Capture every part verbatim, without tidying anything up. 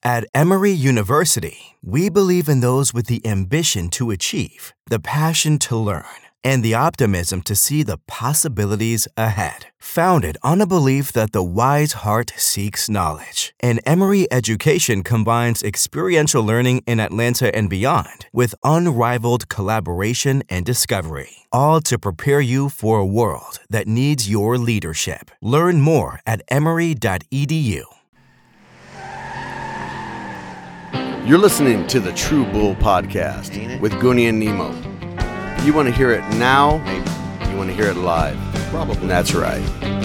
At Emory University, we believe in those with the ambition to achieve, the passion to learn, and the optimism to see the possibilities ahead. Founded on a belief that the wise heart seeks knowledge, and Emory education combines experiential learning in Atlanta and beyond with unrivaled collaboration and discovery, all to prepare you for a world that needs your leadership. Learn more at emory dot e d u. You're listening to the True Bull Podcast with Goonie and Nemo. You want to hear it now? Maybe. You want to hear it live? Probably. And that's right.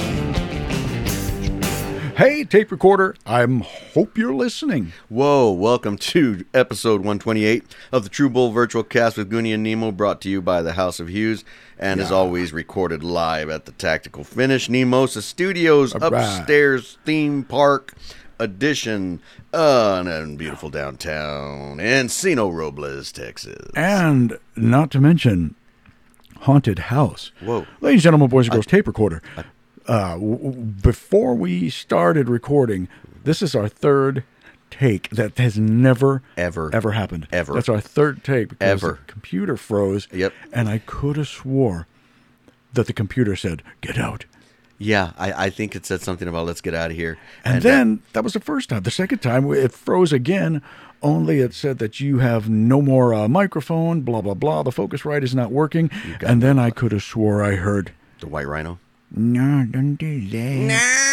Hey, tape recorder. I hope you're listening. Whoa, welcome to episode one twenty-eight of the True Bull Virtual Cast with Goonie and Nemo, brought to you by the House of Hughes, and yeah. as always, recorded live at the Tactical Finish Nemosa Studios, All right. upstairs theme park edition, uh, in beautiful downtown Encino Robles, Texas. And not to mention, haunted house. Whoa. Ladies and gentlemen, boys and girls, I, tape recorder. I, uh, w- w- before we started recording, this is our third take that has never, ever, ever happened. Ever. That's our third take because Ever. the computer froze. Yep. And I could have swore that the computer said, "Get out." Yeah, I, I think it said something about let's get out of here. And, and then, that, that was the first time. The second time, it froze again, only it said that you have no more uh, microphone, blah, blah, blah. The Focusrite is not working. And then I could have swore I heard, the White Rhino? No, don't do that.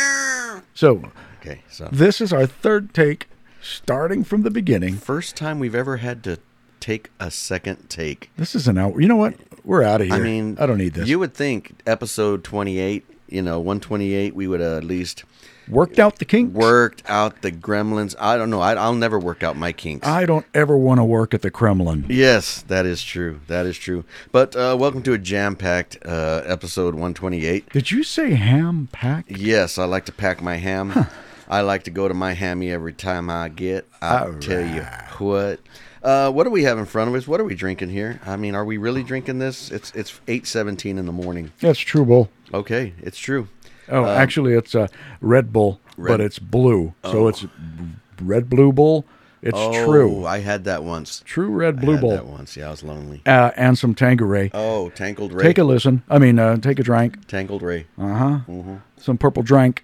No! So, okay, so this is our third take, starting from the beginning. First time we've ever had to take a second take. This is an hour. You know what? We're out of here. I mean, I don't need this. You would think episode twenty-eight, you know, one twenty-eight, we would uh, at least worked out the kinks. Worked out the gremlins. I don't know. I, I'll never work out my kinks. I don't ever want to work at the Kremlin. Yes, that is true. That is true. But uh, welcome to a jam-packed uh, episode one twenty-eight. Did you say ham-packed? Yes, I like to pack my ham. Huh. I like to go to my hammy every time I get. I'll All tell right. you what. Uh, what do we have in front of us? What are we drinking here? I mean, are we really drinking this? It's it's eight seventeen in the morning. That's True Bull. Okay, it's true. Oh, um, actually, it's a Red Bull, Red, but it's blue. Oh. So it's Red Blue Bull. It's oh, true. I had that once. True Red Blue I had Bull. that once. Yeah, I was lonely. Uh, and some Tanqueray. Oh, Tangled Ray. Take a listen. I mean, uh, take a drink. Tangled Ray. Uh-huh. Mm-hmm. Some purple drink.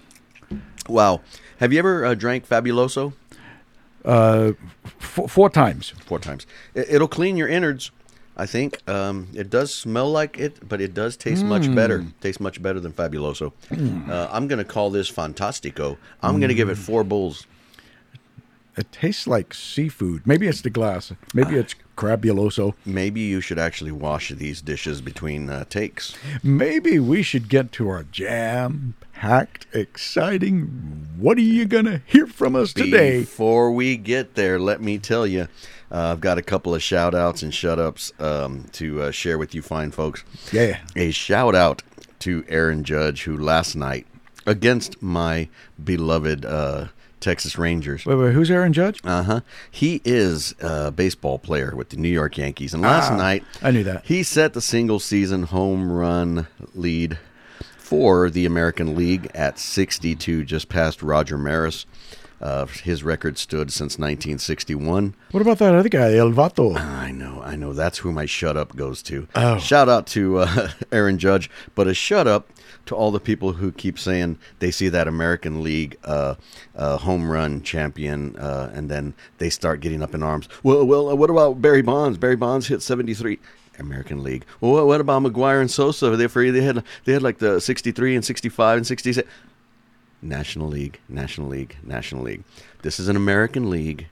Wow. Have you ever uh, drank Fabuloso? Uh, f- four times. Four times. It, it'll clean your innards, I think. Um, it does smell like it, but it does taste mm. much better. Tastes much better than Fabuloso. Mm. Uh, I'm going to call this Fantastico. I'm mm. going to give it four bulls. It tastes like seafood. Maybe it's the glass. Maybe it's Crabuloso. Maybe you should actually wash these dishes between uh, takes. Maybe we should get to our jam-packed, exciting, what are you going to hear from us today? Before we get there, let me tell you, uh, I've got a couple of shout-outs and shut-ups um, to uh, share with you fine folks. Yeah. A shout-out to Aaron Judge, who last night, against my beloved uh Texas Rangers. Wait, wait, who's Aaron Judge? Uh-huh. He is a baseball player with the New York Yankees. And last ah, night, I knew that. He set the single-season home run lead for the American League at sixty-two, just past Roger Maris. Uh, his record stood since nineteen sixty-one. What about that other guy, El Vato? I know, I know. That's who my shut-up goes to. Oh. Shout out to uh, Aaron Judge, but a shut-up to all the people who keep saying they see that American League uh, uh, home run champion, uh, and then they start getting up in arms. Well, well, uh, what about Barry Bonds? Barry Bonds hit seventy-three. American League. Well, what about McGwire and Sosa? They they had they had like the sixty-three and sixty-five and sixty-six. National League, National League, National League. This is an American League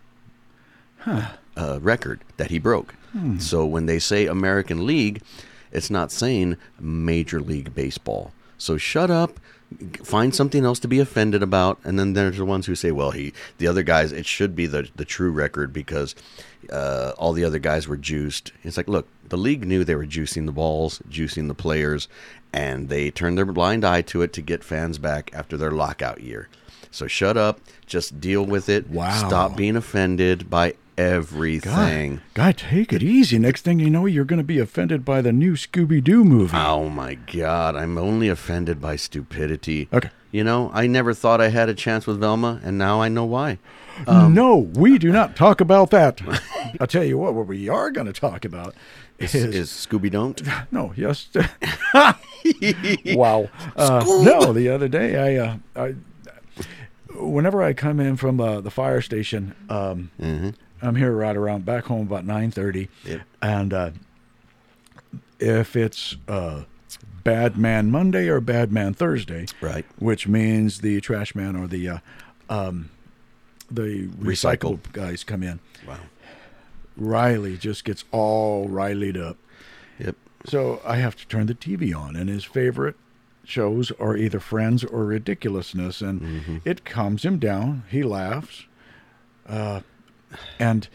huh. uh, record that he broke. Hmm. So when they say American League, it's not saying Major League Baseball. So shut up, find something else to be offended about, and then there's the ones who say, well, he, the other guys, it should be the the true record because uh, all the other guys were juiced. It's like, look, the league knew they were juicing the balls, juicing the players, and they turned their blind eye to it to get fans back after their lockout year. So shut up, just deal with it. Wow. Stop being offended by everything. Guy, take it easy. Next thing you know, you're going to be offended by the new Scooby-Doo movie. Oh, my God. I'm only offended by stupidity. Okay. You know, I never thought I had a chance with Velma, and now I know why. Um, no, we do not talk about that. I'll tell you what, what we are going to talk about Is, is, is Scooby Don't? no, yes. Wow. Uh, no, the other day, I, uh, I, whenever I come in from uh, the fire station, um, Mm-hmm. I'm here right around back home about nine thirty, Yep. and uh, if it's uh, Bad Man Monday or Bad Man Thursday, Right. which means the trash man or the uh, um, the recycle Recycle. guys come in, Wow. Riley just gets all Riley'd up. Yep. So I have to turn the T V on, and his favorite shows are either Friends or Ridiculousness, and Mm-hmm. it calms him down. He laughs, uh, and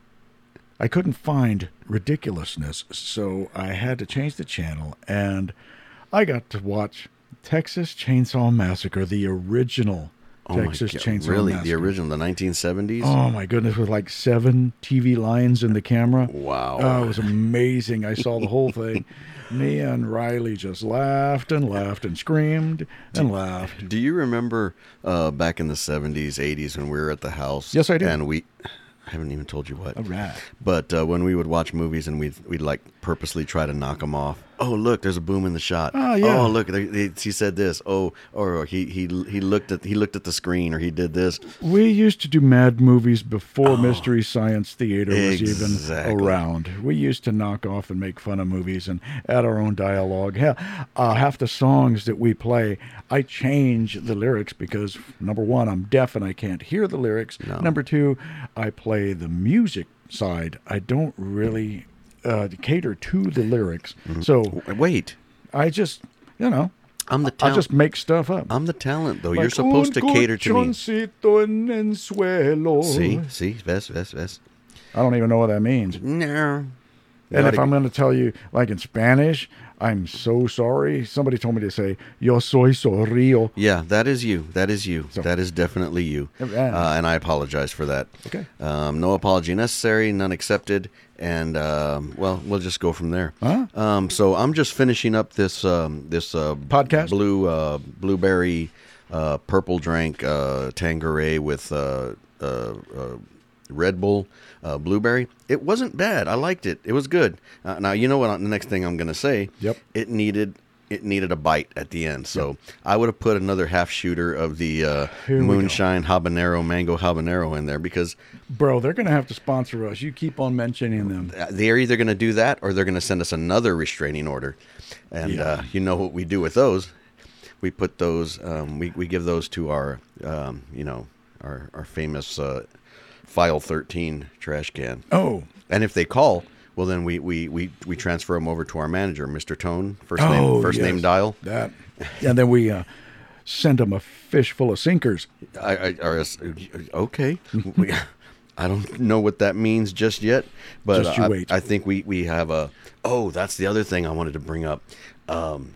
I couldn't find Ridiculousness, so I had to change the channel, and I got to watch Texas Chainsaw Massacre, the original Oh Texas my God. Chainsaw Really? Massacre. The original, the nineteen seventies? Oh my goodness, with like seven T V lines in the camera. Wow. Oh, it was amazing. I saw the whole thing. Me and Riley just laughed and laughed and screamed and laughed. Do you remember uh, back in the seventies, eighties when we were at the house? Yes, I do. And we, I haven't even told you what. All right. But uh, when we would watch movies and we'd, we'd like purposely try to knock them off. Oh, look, there's a boom in the shot. Oh, yeah. Oh, look, they, they, he said this. Oh, or he, he he looked at he looked at the screen, or he did this. We used to do mad movies before Mystery Science Theater was Exactly. even around. We used to knock off and make fun of movies and add our own dialogue. Hell, uh, half the songs that we play, I change the lyrics because, number one, I'm deaf and I can't hear the lyrics. No. Number two, I play the music side. I don't really uh, cater to the lyrics. So W- Wait, I just, you know, I'm the I talent. just make stuff up. I'm the talent, though. You're Like, supposed to "Un cater to me. colchoncito en el suelo." See, see, ves, ves, ves. I don't even know what that means. No. And Gotta if I'm get- going to tell you, like in Spanish, I'm so sorry. Somebody told me to say, yo soy sorrio. Yeah, that is you. That is you. So- that is definitely you. Yeah. Uh, and I apologize for that. Okay. Um, no apology necessary, none accepted. And, um, well, we'll just go from there. Huh? Um, so I'm just finishing up this um, this uh, Podcast? blue uh, blueberry uh, purple drink uh, Tanqueray with uh, uh, uh, Red Bull uh, blueberry. It wasn't bad. I liked it. It was good. Uh, now you know what? The next thing I'm going to say. Yep. It needed it needed a bite at the end. So I would have put another half shooter of the uh, Here we go. moonshine habanero mango habanero in there because Bro, they're going to have to sponsor us. You keep on mentioning them. they're either going to do that or they're going to send us another restraining order. And Yeah. uh, you know what we do with those? We put those. Um, we we give those to our um, you know our our famous uh, file thirteen trash can. Oh, And if they call, well then we we, we, we transfer them over to our manager, Mister Tone, first oh name first yes. name dial. That. And then we uh, send them a fish full of sinkers. I, I or, okay. we, I don't know what that means just yet, but Just you I, wait. I think we, we have a. Oh, that's the other thing I wanted to bring up. Um,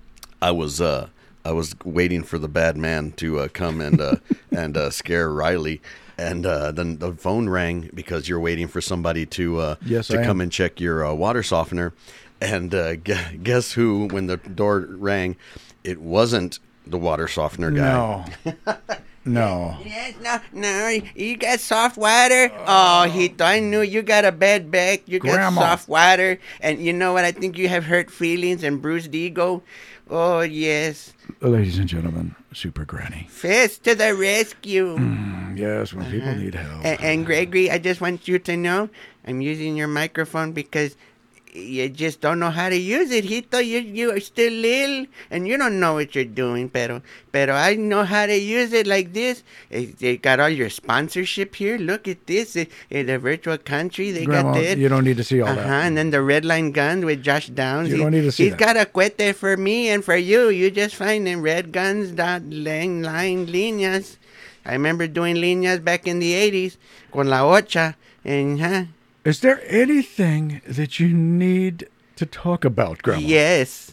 I was uh, I was waiting for the bad man to uh, come and uh, and uh, scare Riley, and uh, then the phone rang because you're waiting for somebody to uh, Yes, to I come am. and check your uh, water softener, and uh, gu- guess who? When the door rang, it wasn't the water softener guy. No. No. Yes, no, no, you got soft water. Oh, Hito, I knew you got a bad back. You got Grandma. soft water. And you know what? I think you have hurt feelings and bruised ego. Oh, yes. Ladies and gentlemen, Super Granny. Fist to the rescue. Yes, when people need help. And, and Gregory, I just want you to know I'm using your microphone because you just don't know how to use it, Hito. You you are still little and you don't know what you're doing, pero pero I know how to use it like this. Eh, They got all your sponsorship here. Look at this. Eh, eh, the virtual country, they Grandma, got that. you don't need to see all Uh-huh, that. and then the red line guns with Josh Downs. You don't need to see He's that. got a cuete for me and for you. You just find them red guns dot line line líneas. I remember doing líneas back in the eighties con la ocha. And huh? Is there anything that you need to talk about, Grandma? Yes,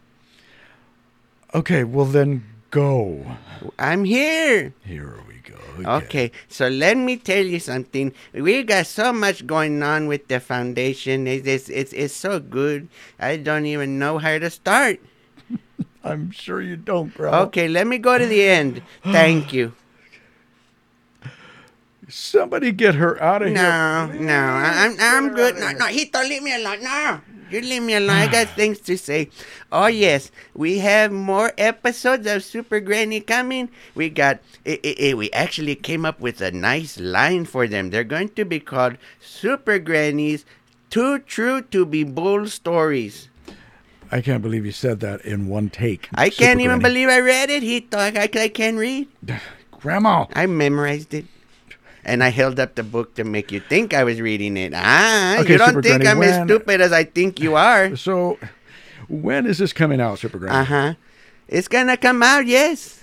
Okay, well then go. I'm here. Here we go. Okay, so let me tell you something. We got so much going on with the foundation. It's, it's, it's, it's so good. I don't even know how to start. I'm sure you don't, Grandma. Okay, let me go to the end. Thank you. Somebody get her out of here. No, no, I- I'm I'm good. No, no, Hito, leave me alone. No, you leave me alone. I got things to say. Oh yes, we have more episodes of Super Granny coming. We got. It, it, it, we actually came up with a nice line for them. They're going to be called Super Granny's Too True to Be Bull Stories. I can't believe you said that in one take. I Super can't even Granny. believe I read it. Hito, I, I, I can't read. Grandma. I memorized it. And I held up the book to make you think I was reading it. Ah, Okay, you don't Super think Granny, I'm when- as stupid as I think you are. So, when is this coming out, Super Granny? Uh-huh. It's gonna come out, yes.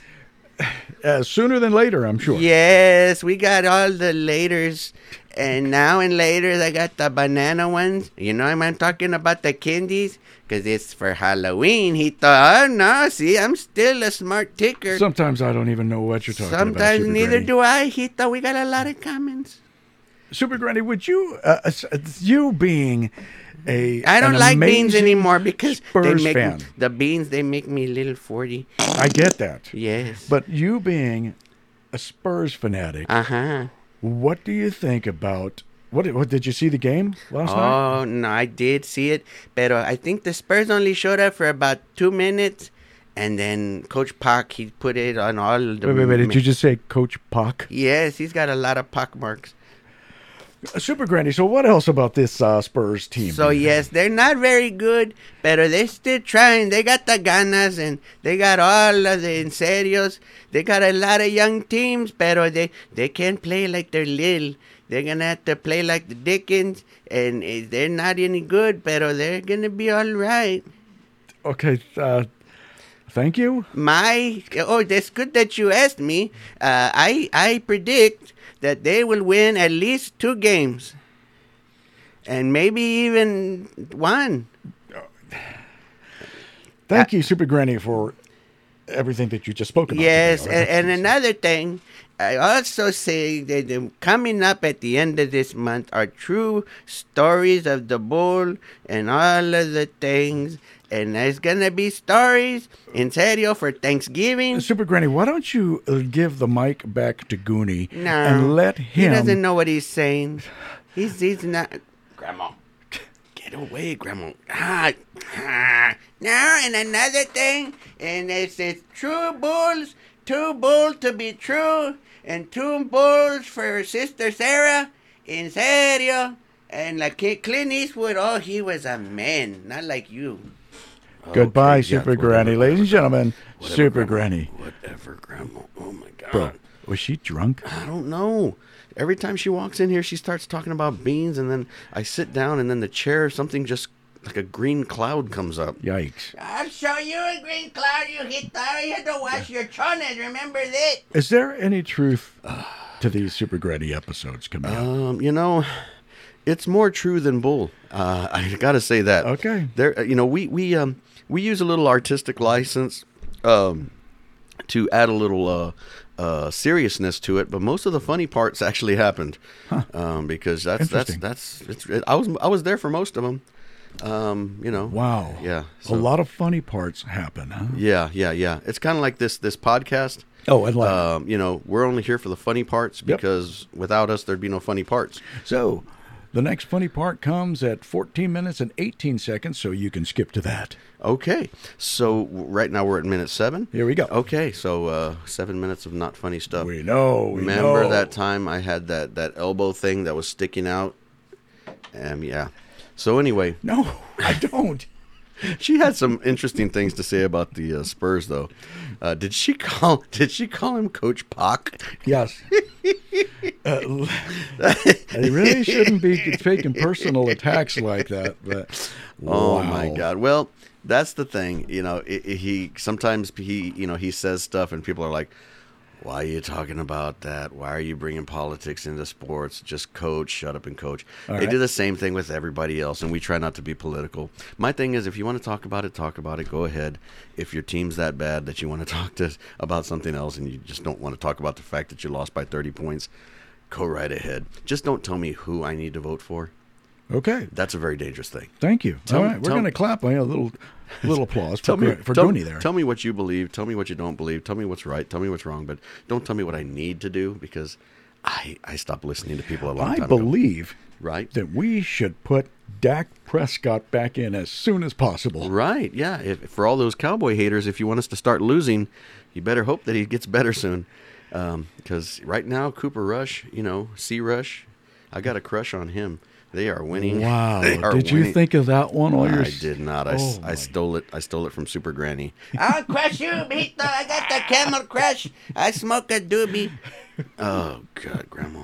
Uh, sooner than later, I'm sure. Yes, we got all the laters. And now and later, I got the banana ones. You know I'm, I'm talking about the candies? Because it's for Halloween. He thought, oh, no, see, I'm still a smart ticker. Sometimes I don't even know what you're talking about. Sometimes Super neither Granny. do I. He thought we got a lot of comments. Super Granny, would you, uh, uh, you being a I don't an like beans amazing anymore because Spurs they make fan. the beans. They make me a little forty. I get that. Yes. But you being a Spurs fanatic, uh huh. what do you think about what? What did you see the game last night? Oh no, I did see it, but I think the Spurs only showed up for about two minutes, and then Coach Park he put it on all the. Wait, wait, wait! Did you just say Coach Puck? Yes, he's got a lot of pock marks. Uh, Super Granny. So what else about this uh, Spurs team? So yes, they're not very good, but they're still trying. They got the ganas and they got all of the en serios. They got a lot of young teams, but they they can't play like they're little. They're gonna have to play like the Dickens, and eh, they're not any good, but they're gonna be all right. Okay. Uh, thank you. My oh, that's good that you asked me. Uh, I I predict that they will win at least two games, and maybe even one. Thank you, Super Granny, for everything that you just spoke about. Yes, today. and, and another thing, I also say that the, coming up at the end of this month are true stories of the bull and all of the things. And there's going to be stories in serio for Thanksgiving. Super Granny, why don't you uh, give the mic back to Goonie No. and let He him... doesn't know what he's saying. He's, he's not... Grandma. Get away, Grandma. Ah, ah. Now, and another thing, and it says true bulls, two bulls to be true, and two bulls for Sister Sarah, in serio. And like Clint Eastwood, oh, he was a man, not like you. Goodbye, Okay, Super yes, Granny. whatever, Ladies and gentlemen, whatever, Super Grandma. Granny. Whatever, Grandma. Oh, my God. Bro, was she drunk? I don't know. Every time she walks in here, she starts talking about beans, and then I sit down, and then the chair, something just like a green cloud comes up. Yikes. I'll show you a green cloud, you hit there. You had to wash your chones, remember that? Is there any truth to these Super Granny episodes coming out? Um, you know, it's more true than bull. Uh, I gotta say that. Okay. There, you know, we we um we use a little artistic license, um, to add a little uh. Uh, seriousness to it, but most of the funny parts actually happened, Huh. um, because that's that's Interesting. that's it's, it, I was I was there for most of them, um, you know. Wow. Yeah, A so- lot of funny parts happen, huh? Yeah, yeah, yeah. It's kind of like this this podcast. Oh, and like, Um, you know, we're only here for the funny parts Yep. because without us, there'd be no funny parts. so the next funny part comes at fourteen minutes and eighteen seconds, so you can skip to that. Okay, so w- right now we're at minute seven. Here we go. Okay, so uh, seven minutes of not funny stuff. We know. We Remember know. that time I had that that elbow thing that was sticking out? Um, yeah. So anyway, No, I don't. she had some interesting things to say about the uh, Spurs, though. Uh, did she call? Did she call him Coach Pock? Yes. Uh, I really shouldn't be taking personal attacks like that. But Oh wow. my God! Well, that's the thing. You know, i i- he sometimes he you know he says stuff and people are like, "Why are you talking about that? Why are you bringing politics into sports? Just coach, shut up and coach." All they right. do the same thing with everybody else, and we try not to be political. My thing is, if you want to talk about it, talk about it. Go ahead. If your team's that bad that you want to talk to about something else, and you just don't want to talk about the fact that you lost by thirty points, go right ahead. Just don't tell me who I need to vote for. Okay. That's a very dangerous thing. Thank you. Tell- All right, we're tell- going to clap. A little, little applause for Tell me, Gra- for tell, Goonie there. tell me what you believe. Tell me what you don't believe. Tell me what's right. Tell me what's wrong. But don't tell me what I need to do because I, I stopped listening to people a long I time believe ago. Right. that we should put Dak Prescott back in as soon as possible. Right, yeah. If, for all those Cowboy haters, if you want us to start losing, you better hope that he gets better soon. Because um, right now, Cooper Rush, you know, C. Rush, I got a crush on him. They are winning. Wow. They are Did winning. you think of that one? While you're... I did not. I, Oh, I my. stole it. I stole it from Super Granny. I'll crush you, Mito. I got the camel crush. I smoke a doobie. Oh God, Grandma.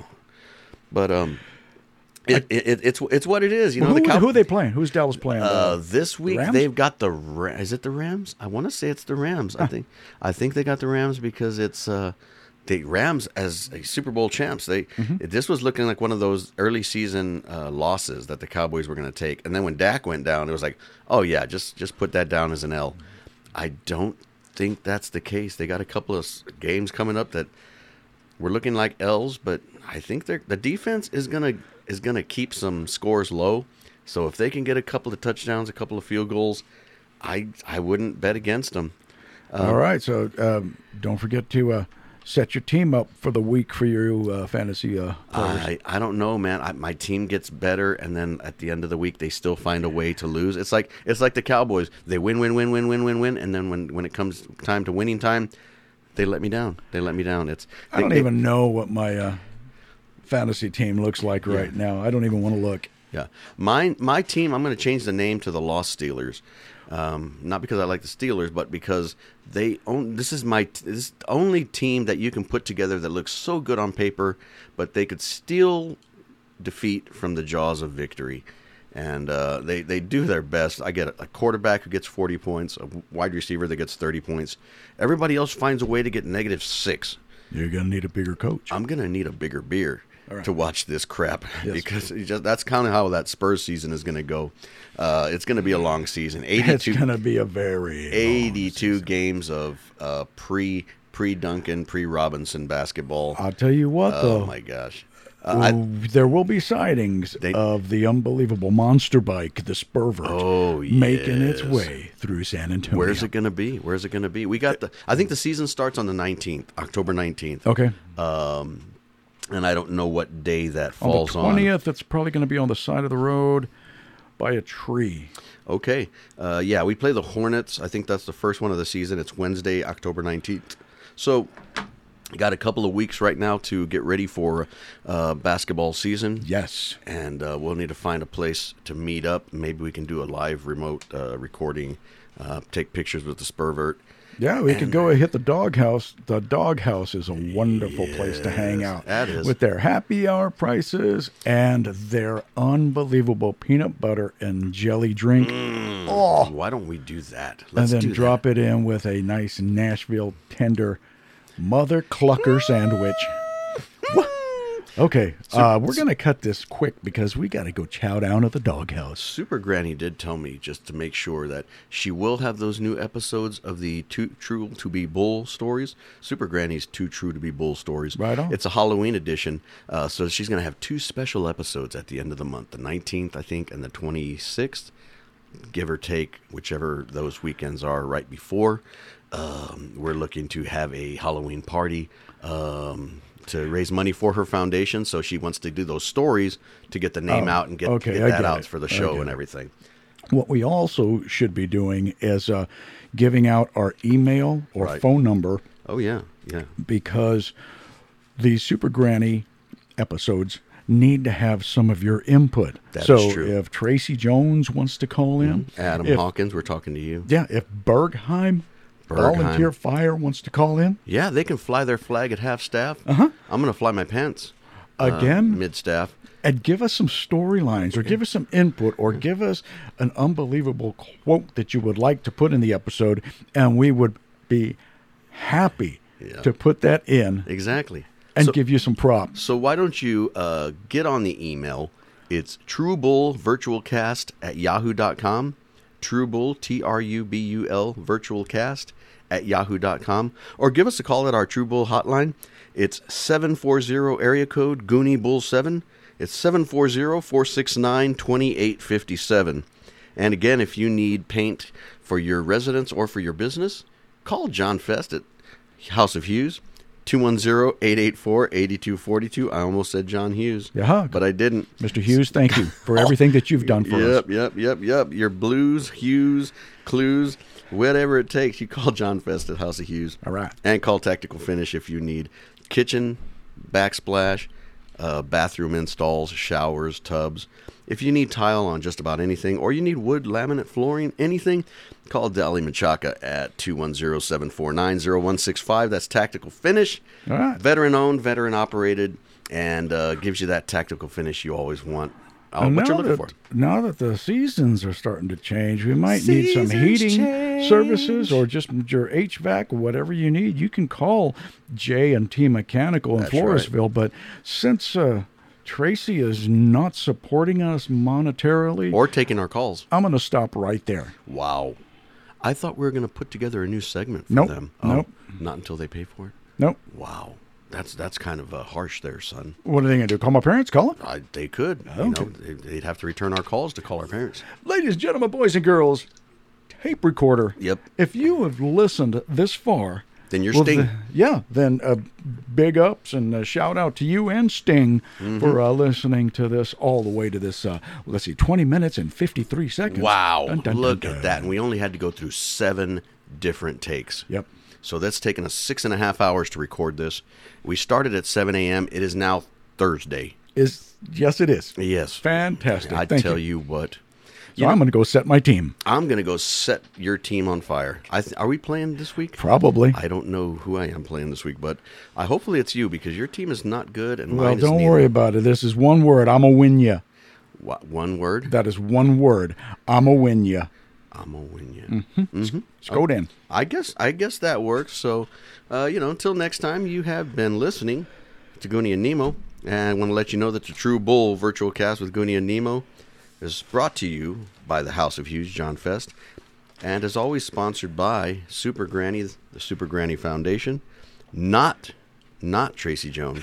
But um, it, it, it it's it's what it is. You know, who, the Cow- who are they playing? Who's Dallas playing? Uh, this week Rams? they've got the Ra- is it the Rams? I want to say it's the Rams. I think I think they got the Rams because it's uh, the Rams as a Super Bowl champs. They Mm-hmm. this was looking like one of those early season uh, losses that the Cowboys were going to take, and then when Dak went down, it was like, oh yeah, just just put that down as an L. I don't think that's the case. They got a couple of s- games coming up that we're looking like L's, but I think they're the defense is gonna is gonna keep some scores low. So if they can get a couple of touchdowns, a couple of field goals, I I wouldn't bet against them. All right, so um, don't forget to uh, set your team up for the week for your uh, fantasy uh, players. I, I don't know, man. I, my team gets better, and then at the end of the week, they still find a way to lose. It's like it's like the Cowboys. They win, win, win, win, win, win, win, and then when, when it comes time to winning time, they let me down. They let me down. It's I don't they- even know what my uh, fantasy team looks like right Yeah. now. I don't even want to look. Yeah, my my team. I'm going to change the name to the Lost Steelers, um, not because I like the Steelers, but because they own. This is my this is the only team that you can put together that looks so good on paper, but they could steal defeat from the jaws of victory, and uh, they they do their best. I get a quarterback who gets forty points, a wide receiver that gets thirty points. Everybody else finds a way to get negative six. You're going to need a bigger coach. I'm going to need a bigger beer All right. to watch this crap Yes. because it just, that's kind of how that Spurs season is going to go. Uh, it's going to be a long season. It's eighty-two, going to be a very long eighty-two season. games of uh, pre pre Duncan, pre Robinson basketball. I'll tell you what, Oh though. my gosh! Uh, I, Ooh, there will be sightings They- of the unbelievable monster bike, the Spurvert, Oh, making its yes. way through San Antonio. where's it going to be? Where's it going to be? We got the. I think the season starts on the nineteenth, October nineteenth, Okay. um, and I don't know what day that On the falls on. twentieth, it's probably going to be on the side of the road by a tree. Okay. Uh, yeah, we play the Hornets. I think that's the first one of the season. It's Wednesday, October nineteenth. So, got a couple of weeks right now to get ready for uh, basketball season. Yes. And uh, we'll need to find a place to meet up. Maybe we can do a live remote uh, recording, uh, take pictures with the Spurvert. Yeah, we could And- go and hit the doghouse. The doghouse is a wonderful place to hang Yes, out. that is. With their happy hour prices and their unbelievable peanut butter and jelly drink. Oh, Why don't we do that? and Let's then do drop that. it in with a nice Nashville tender mother clucker sandwich. What? Okay, uh, we're going to cut this quick because we got to go chow down at the doghouse. Super Granny did tell me just to make sure that she will have those new episodes of the Too True to Be Bull stories. Super Granny's Too True to Be Bull stories. Right on. It's a Halloween edition, uh, so she's going to have two special episodes at the end of the month, the nineteenth, I think, and the twenty-sixth, give or take, whichever those weekends are right before. Um, we're looking to have a Halloween party. Um, to raise money for her foundation, so she wants to do those stories to get the name Oh, out and get, okay, get I that get out it. for the I show get and it. everything. What we also should be doing is uh, giving out our email or Right. phone number Oh yeah, yeah. because these Super Granny episodes need to have some of your input. That so is true. if Tracy Jones wants to call in, Adam if, Hawkins, we're talking to you. yeah, if Bergheim, Bergheim. Volunteer Fire wants to call in, Yeah, they can fly their flag at half staff. Uh-huh. I'm going to fly my pants again, mid staff. and give us some storylines or give us some input or give us an unbelievable quote that you would like to put in the episode, and we would be happy Yeah. to put that in Exactly. and so, give you some props. so why don't you uh, get on the email? It's truebullvirtualcast at yahoo dot com. Truebull, T R U B U L, virtualcast at yahoo dot com. Or give us a call at our Truebull hotline. It's seven four zero area code Goonie Bull seven. It's seven four zero, four six nine, two eight five seven. And again, if you need paint for your residence or for your business, call John Fest at House of Hughes. two one zero, eight eight four, eight two four two. I almost said John Hughes, Yeah, but I didn't. Mister Hughes, thank you for everything that you've done for Yep, us. yep, yep, yep. Your blues, Hughes, clues, whatever it takes, you call John Fest at House of Hughes. All right. And call Tactical Finish if you need kitchen, backsplash, uh, bathroom installs, showers, tubs. If you need tile on just about anything, or you need wood, laminate, flooring, anything, call Dali Machaca at two one zero, seven four nine, zero one six five. That's Tactical Finish. All right. Veteran-owned, veteran-operated, and uh, gives you that tactical finish you always want. Oh, And what you're now looking that, for. now that the seasons are starting to change, we might need some Seasons heating change. services or just your H V A C or whatever you need. You can call Jay and T Mechanical in That's right. Floresville. But since uh, Tracy is not supporting us monetarily, Or taking our calls. I'm going to stop right there. Wow. I thought we were going to put together a new segment for Nope. them. Nope. Not until they pay for it? Nope. Wow. That's that's kind of uh, harsh there, son. What are they going to do? Call my parents? Call them? I, they could. You Okay. know, they, they'd have to return our calls to call our parents. Ladies and gentlemen, boys and girls, tape recorder. Yep. If you have listened this far, Then you're well, Sting. the- yeah, then uh, big ups and a shout out to you and Sting Mm-hmm. for uh, listening to this all the way to this, uh, let's see, twenty minutes and fifty-three seconds. Wow. Dun, dun, Look dun, at dun. that. And we only had to go through seven different takes. Yep. So that's taken us six and a half hours to record this. We started at seven a.m. It is now Thursday. Is Yes, it is. Yes. Fantastic. I Thank tell you. you what. So You know, I'm going to go set my team. I'm going to go set your team on fire. I th- are we playing this week? Probably. I don't know who I am playing this week, but I hopefully it's you because your team is not good and Well, mine is don't neither. worry about it. This is one word. I'm going to win you. What, one word? That is one word. I'm going to win you. I'm gonna win you. Mm-hmm. Mm-hmm. Let's go then. I guess I guess that works. So, uh, you know, until next time, you have been listening to Goonie and Nemo, and I want to let you know that the True Bull virtual cast with Goonie and Nemo is brought to you by the House of Hughes, John Fest, and is always sponsored by Super Granny, the Super Granny Foundation, not not Tracy Jones.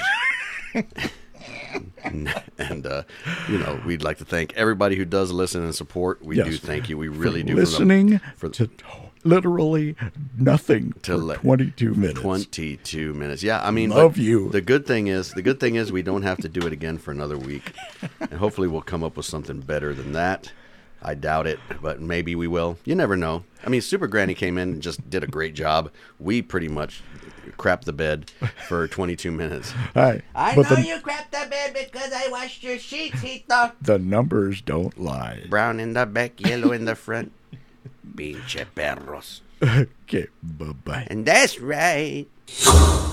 And, uh, you know, we'd like to thank everybody who does listen and support. We Yes. do thank you. We really For do. listening for to literally nothing To for le- twenty-two minutes. twenty-two minutes. Yeah, I mean, Love but you. The good thing is, the good thing is we don't have to do it again for another week. And hopefully we'll come up with something better than that. I doubt it, but maybe we will. You never know. I mean, Super Granny came in and just did a great job. We pretty much crapped the bed for twenty-two minutes. Hi. I but know the, you crapped the bed because I washed your sheets, Hito. the numbers don't lie. Brown in the back, yellow in the front. Pinche perros. Okay, bye-bye. And that's right.